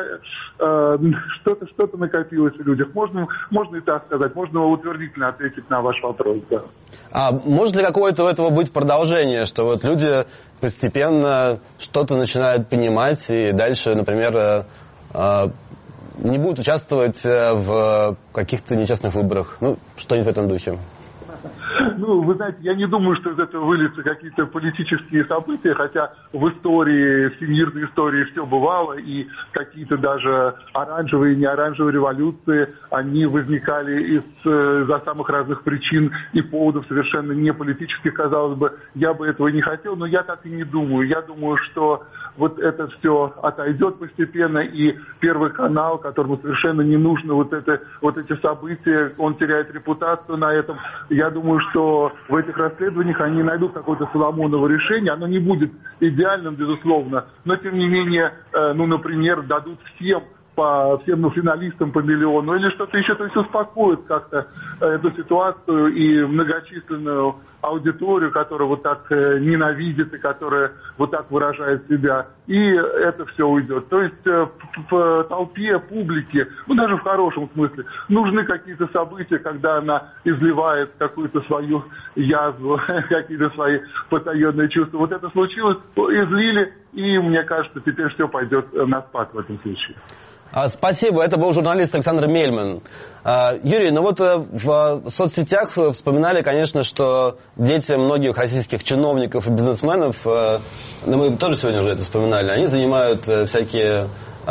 что-то накопилось в людях. Можно и так сказать, можно утвердительно ответить на ваш вопрос. Да. А может ли какое-то у этого быть продолжение, что вот люди постепенно что-то начинают понимать и дальше, например, не будут участвовать в каких-то нечестных выборах? Ну, что-нибудь в этом духе. Ну, вы знаете, я не думаю, что из этого выльются какие-то политические события, хотя в истории, в всемирной истории все бывало, и какие-то даже оранжевые и неоранжевые революции, они возникали из-за самых разных причин и поводов совершенно не политических, казалось бы. Я бы этого не хотел, но я так и не думаю. Я думаю, что вот это все отойдет постепенно, и Первый канал, которому совершенно не нужно вот эти события, он теряет репутацию на этом. Я думаю, что в этих расследованиях они найдут какое-то Соломоново решение. Оно не будет идеальным, безусловно, но тем не менее, ну, например, дадут всем финалистам по миллиону или что-то еще, то есть успокоит как-то эту ситуацию и многочисленную аудиторию, которая вот так ненавидит и которая вот так выражает себя, и это все уйдет. То есть в толпе публики, ну даже в хорошем смысле, нужны какие-то события, когда она изливает какую-то свою язву, какие-то свои потаенные чувства. Вот это случилось, излили, и мне кажется, теперь все пойдет на спад в этом случае. Спасибо. Это был журналист Александр Мельман. Юрий, ну вот в соцсетях вспоминали, конечно, что дети многих российских чиновников и бизнесменов, мы тоже сегодня уже это вспоминали, они занимают всякие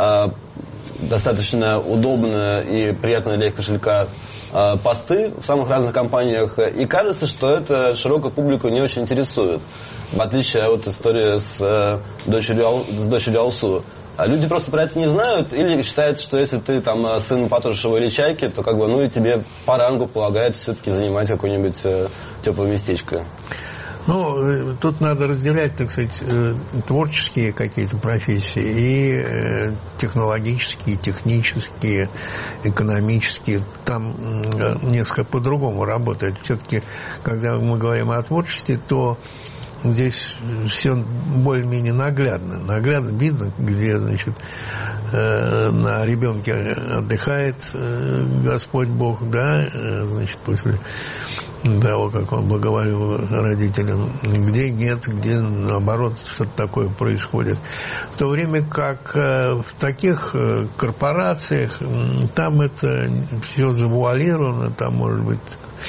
достаточно удобные и приятные для их кошелька посты в самых разных компаниях. И кажется, что это широкую публику не очень интересует, в отличие от истории с дочерью Алсу. А люди просто про это не знают или считают, что если ты там сын Патрушева или Чайки, то как бы, ну и тебе по рангу полагается все-таки занимать какое-нибудь теплое местечко. Ну, тут надо разделять, так сказать, творческие какие-то профессии и технологические, технические, экономические. Там несколько по-другому работает. Все-таки, когда мы говорим о творчестве, то здесь все более-менее наглядно. Наглядно видно, где, значит, на ребенке отдыхает Господь Бог, да, значит, после того, как он благоволил родителям, где нет, где, наоборот, что-то такое происходит. В то время как в таких корпорациях там это все завуалировано, там, может быть,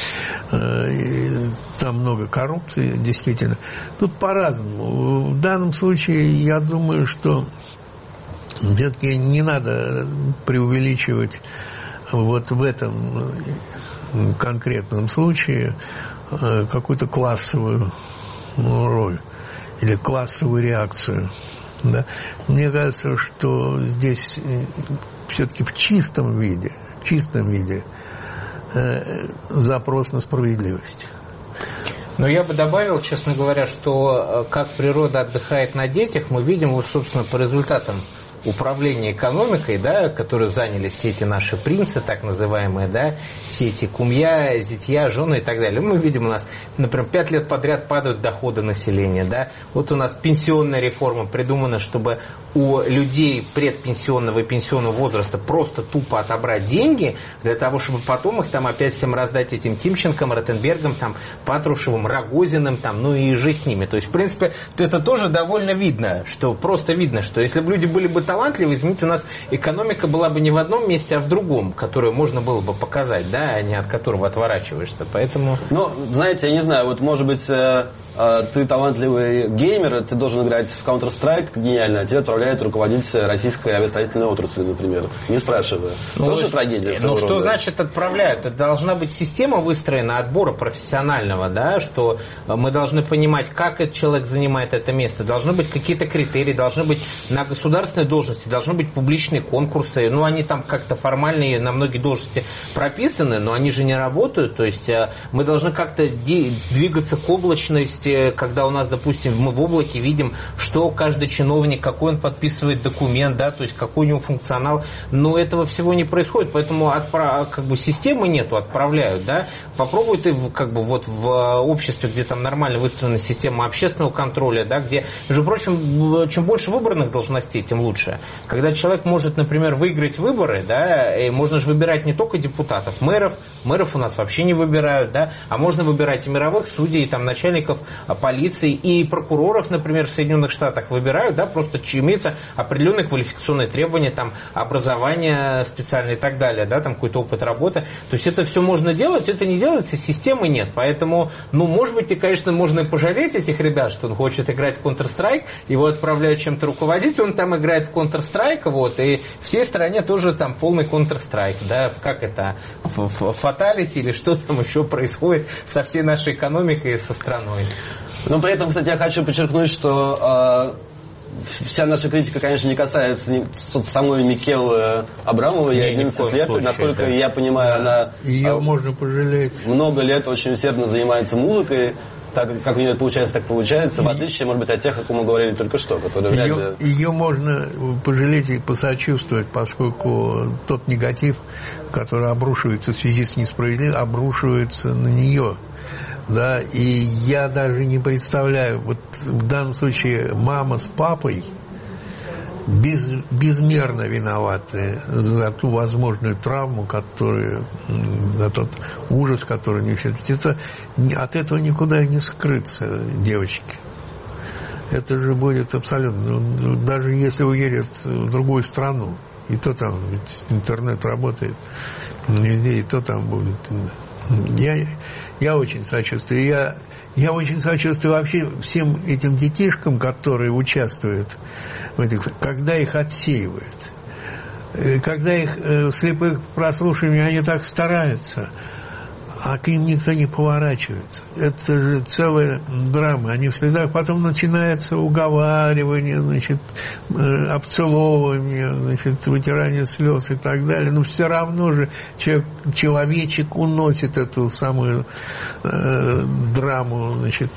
там много коррупции, действительно. Тут по-разному. В данном случае, я думаю, что все-таки не надо преувеличивать вот в этом конкретном случае какую-то классовую роль или классовую реакцию. Да? Мне кажется, что здесь все-таки в чистом виде запрос на справедливость. Но я бы добавил, честно говоря, что как природа отдыхает на детях, мы видим, вот, собственно, по результатам управления экономикой, да, которые заняли все эти наши принцы, так называемые, да, все эти кумья, зятья, жены и так далее. Мы видим, у нас, например, 5 лет подряд падают доходы населения, да. Вот у нас пенсионная реформа придумана, чтобы у людей предпенсионного и пенсионного возраста просто тупо отобрать деньги, для того, чтобы потом их там опять всем раздать этим Тимченком, Ротенбергом, там, Патрушевым, Рогозиным, там, ну и же с ними. То есть, в принципе, это тоже довольно видно, что просто видно, что если бы люди были бы талантливы, извините, у нас экономика была бы не в одном месте, а в другом, которую можно было бы показать, да, а не от которого отворачиваешься. Поэтому... Ну, знаете, я не знаю, вот может быть ты талантливый геймер, ты должен играть в Counter-Strike гениально, а тебя отправляют руководить российской авиастроительной отраслью, например, не спрашивая. Ну, тоже трагедия. Ну, что значит отправляют? Это должна быть система выстроена отбора профессионального, да, что мы должны понимать, как этот человек занимает это место. Должны быть какие-то критерии, должны быть на государственной должности, должны быть публичные конкурсы. Ну, они там как-то формальные на многие должности прописаны, но они же не работают. То есть мы должны как-то двигаться к облачности, когда у нас, допустим, мы в облаке видим, что каждый чиновник, какой он подписывает документ, да, то есть какой у него функционал, но этого всего не происходит, поэтому как бы системы нету, отправляют, да. Попробуй ты как бы вот в обществе, где там нормально выстроена система общественного контроля, да, где, между прочим, чем больше выбранных должностей, тем лучше. Когда человек может, например, выиграть выборы, да, и можно же выбирать не только депутатов, мэров у нас вообще не выбирают, да, а можно выбирать и мировых судей, и там начальников полиции, и прокуроров, например, в Соединенных Штатах выбирают, да, просто имеется определенные квалификационные требования, там, образование специальное и так далее, да, там какой-то опыт работы. То есть это все можно делать, это не делается, системы нет. Поэтому, ну, может быть, и, конечно, можно и пожалеть этих ребят, что он хочет играть в Counter-Strike, его отправляют чем-то руководить, он там играет в Counter-Strike, вот, и всей стране тоже там полный Counter-Strike, да, как это, фаталити или что там еще происходит со всей нашей экономикой и со страной. Но при этом, кстати, я хочу подчеркнуть, что вся наша критика, конечно, не касается самой Микелы Абрамовой, ей 11 лет, случае, насколько да. Я понимаю, она ее можно пожалеть. Много лет очень усердно занимается музыкой, так как у нее получается, так получается, в отличие, может быть, от тех, о ком мы говорили только что, которые вряд ли... Ее можно пожалеть и посочувствовать, поскольку тот негатив, который обрушивается в связи с несправедливостью, обрушивается на нее. Да, и я даже не представляю, вот в данном случае мама с папой безмерно виноваты за ту возможную травму, которую, за тот ужас, который несет. От этого никуда не скрыться, девочки. Это же будет абсолютно, даже если уедет в другую страну, и то там, ведь интернет работает везде, и то там будет. Я очень сочувствую. Я очень сочувствую вообще всем этим детишкам, которые участвуют в этих, когда их отсеивают. Когда их в слепых прослушиваниях, они так стараются. а к ним никто не поворачивается. Это же целая драма. Они в слезах, потом начинается уговаривание, значит, обцеловывание, значит, вытирание слез и так далее. Но все равно же человечек уносит эту самую драму, значит,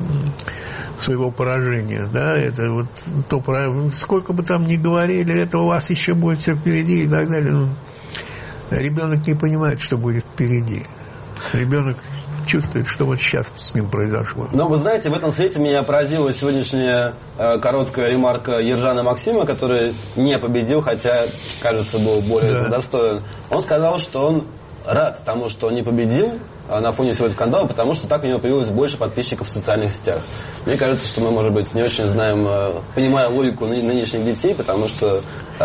своего поражения, да, это вот то, сколько бы там ни говорили, это у вас еще будет все впереди и так далее. Ну, ребенок не понимает, что будет впереди. Ребенок чувствует, что вот сейчас с ним произошло. Но вы знаете, в этом свете меня поразила сегодняшняя короткая ремарка Ержана Максима, который не победил, хотя, кажется, был более достоин. Он сказал, что он рад тому, что он не победил на фоне всего этого скандала, потому что так у него появилось больше подписчиков в социальных сетях. Мне кажется, что мы, может быть, не очень знаем, понимая логику нынешних детей, потому что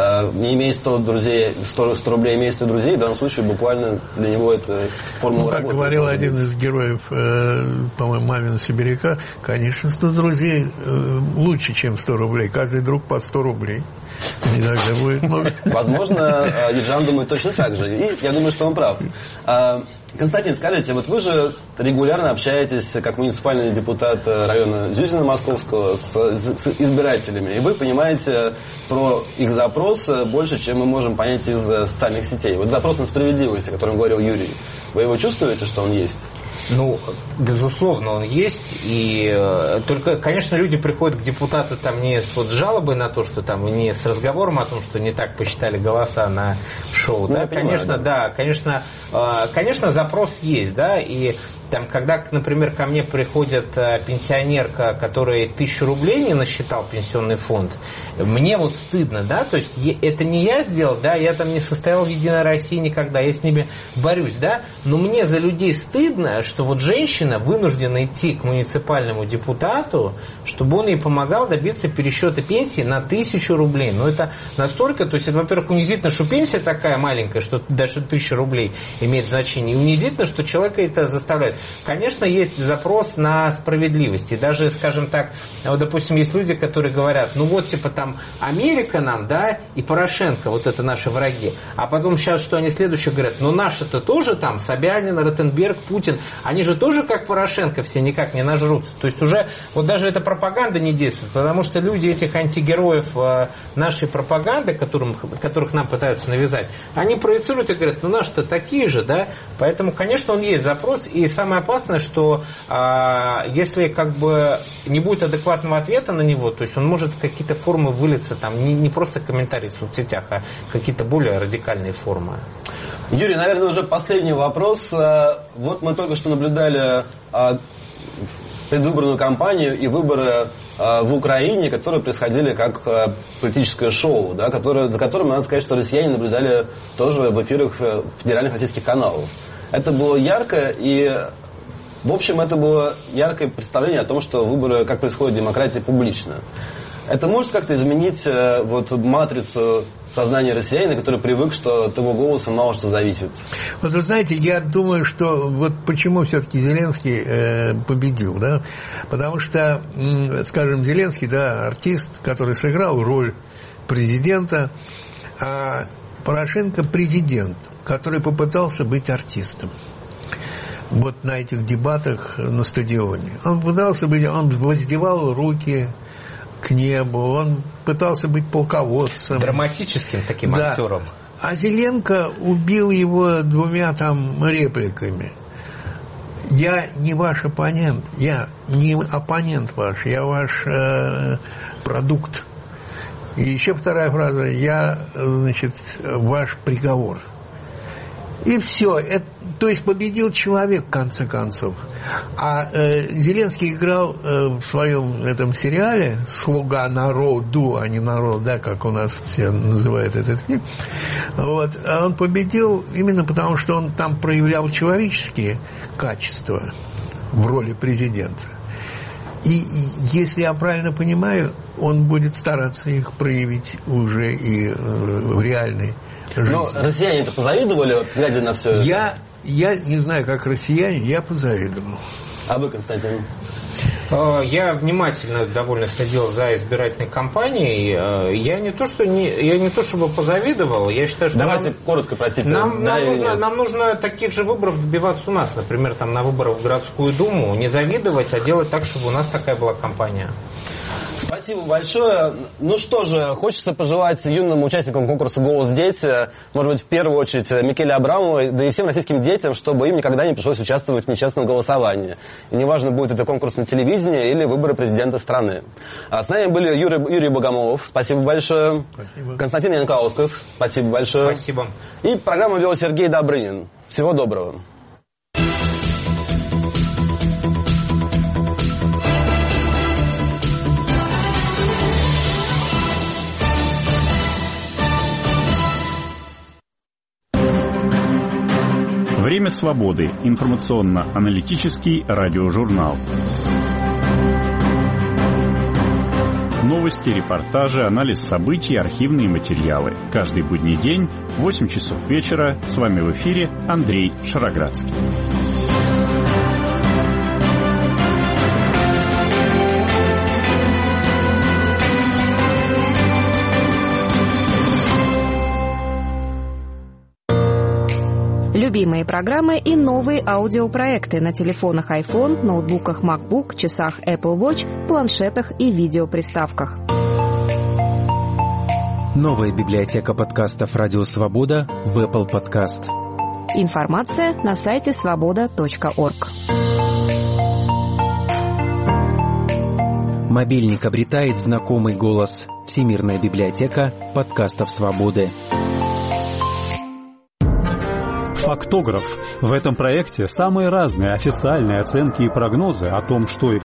не имея 100 друзей, 100 рублей имея 100 друзей, в данном случае буквально для него это формула работы. Как говорил один из героев, по-моему, Мамина Сибиряка, конечно, 100 друзей лучше, чем 100 рублей. Каждый друг по 100 рублей. Не тогда будет много. Возможно, Ержан думает точно так же. И я думаю, что он прав. Константин, скажите, вот вы же регулярно общаетесь как муниципальный депутат района Зюзина Московского с избирателями, и вы понимаете про их запрос больше, чем мы можем понять из социальных сетей. Вот запрос на справедливость, о котором говорил Юрий, вы его чувствуете, что он есть? Ну, безусловно, он есть. И только, конечно, люди приходят к депутату там не с жалобой на то, что там, не с разговором о том, что не так посчитали голоса на шоу. Ну, да, конечно, понимаю, конечно, запрос есть, да, и там, когда, например, ко мне приходит пенсионерка, которая 1000 рублей не насчитал пенсионный фонд, мне вот стыдно, да, то есть это не я сделал, да, я там не состоял в Единой России никогда, я с ними борюсь, да, но мне за людей стыдно, что вот женщина вынуждена идти к муниципальному депутату, чтобы он ей помогал добиться пересчета пенсии на 1000 рублей. Но это настолько, то есть это, во-первых, унизительно, что пенсия такая маленькая, что даже 1000 рублей имеет значение, и унизительно, что человека это заставляет. Конечно, есть запрос на справедливость. И даже, скажем так, вот, допустим, есть люди, которые говорят, ну вот, типа там Америка нам, да, и Порошенко, вот это наши враги. А потом сейчас, что они следующие говорят, ну наши-то тоже там, Собянин, Ротенберг, Путин, они же тоже как Порошенко все никак не нажрутся. То есть уже вот даже эта пропаганда не действует, потому что люди этих антигероев нашей пропаганды, которых нам пытаются навязать, они проецируют и говорят, ну наши-то такие же, да. Поэтому, конечно, он есть запрос, и самое опасное, что если как бы не будет адекватного ответа на него, то есть он может в какие-то формы вылиться, там, не просто комментарии в соцсетях, а какие-то более радикальные формы. Юрий, наверное, уже последний вопрос. Вот мы только что наблюдали предвыборную кампанию и выборы в Украине, которые происходили как политическое шоу, да, за которым, надо сказать, что россияне наблюдали тоже в эфирах федеральных российских каналов. Это было ярко, и, в общем, это было яркое представление о том, что выборы, как происходит демократия, публично. Это может как-то изменить вот матрицу сознания россиянина, который привык, что от его голоса мало что зависит? Вот вы знаете, я думаю, что вот почему все-таки Зеленский победил, да? Потому что, скажем, Зеленский, да, артист, который сыграл роль президента, а Порошенко президент, который попытался быть артистом. Вот на этих дебатах на стадионе. Он пытался быть, он воздевал руки к небу, он пытался быть полководцем. Драматическим таким актером. А Зеленко убил его 2 там репликами. Я не ваш оппонент, я не оппонент ваш, я ваш продукт. И еще вторая фраза, я, значит, ваш приговор. И все. То есть победил человек, в конце концов. А Зеленский играл в своем этом сериале «Слуга народу», а не народ, да, как у нас все называют этот фильм. Вот. А он победил именно потому, что он там проявлял человеческие качества в роли президента. И если я правильно понимаю, он будет стараться их проявить уже и в реальной жизни. Но россияне-то позавидовали, глядя на все это? Я не знаю, как россияне, я позавидовал. А вы, Константин? Я внимательно довольно следил за избирательной кампанией. Я не то чтобы позавидовал, я считаю, что давайте коротко, простите. Нам нужно таких же выборов добиваться у нас, например, там на выборах в городскую думу, не завидовать, а делать так, чтобы у нас такая была кампания. Спасибо большое. Ну что же, хочется пожелать юным участникам конкурса «Голос дети», может быть, в первую очередь Микеле Абрамовой, да и всем российским детям, чтобы им никогда не пришлось участвовать в нечестном голосовании. И неважно, будет это конкурс на телевидении или выборы президента страны. А с нами были Юрий Богомолов, спасибо большое. Спасибо. Константин Янкаускас, спасибо большое. Спасибо. И программу вел Сергей Добрынин. Всего доброго. Время свободы. Информационно-аналитический радиожурнал. Новости, репортажи, анализ событий, архивные материалы. Каждый будний день, 8 часов вечера. С вами в эфире Андрей Шароградский. Любимые программы и новые аудиопроекты на телефонах iPhone, ноутбуках MacBook, часах Apple Watch, планшетах и видеоприставках. Новая библиотека подкастов «Радио Свобода» в Apple Podcast. Информация на сайте svoboda.org. Мобильник обретает знакомый голос. Всемирная библиотека подкастов «Свободы». Фактограф. В этом проекте самые разные официальные оценки и прогнозы о том, что и